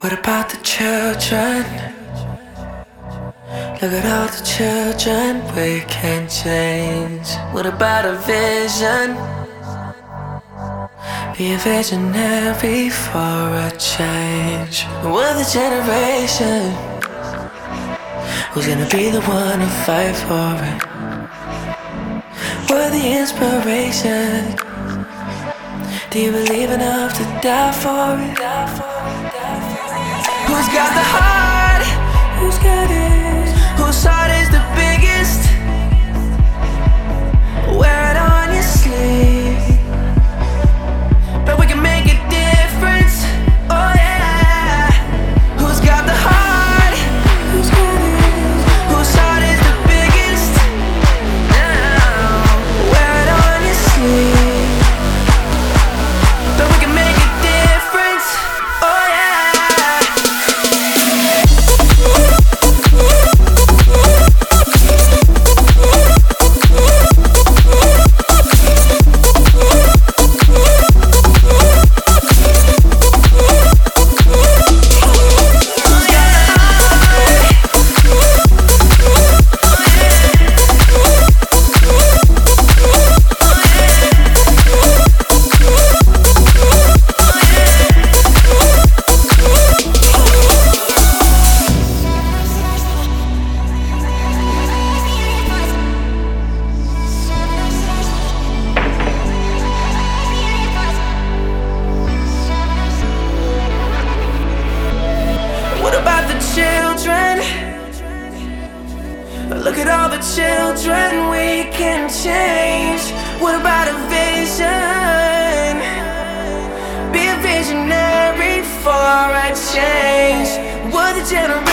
What about the children? Look at all the children we can change. What about a vision? Be a visionary for a change. We're the generation who's gonna be the one to fight for it. We're the inspiration. Do you believe enough to die for it? Who's got the heart? Who's got it? Whose heart is the biggest? Wear it on your sleeve. Bet we can make a difference. Oh yeah. Who's got the heart? Who's got it? Whose heart is the biggest? Now, wear it on your sleeve. Bet we can make a difference. Oh yeah. Look at all the children we can change. What about a vision? Be a visionary for a change. We're the generation.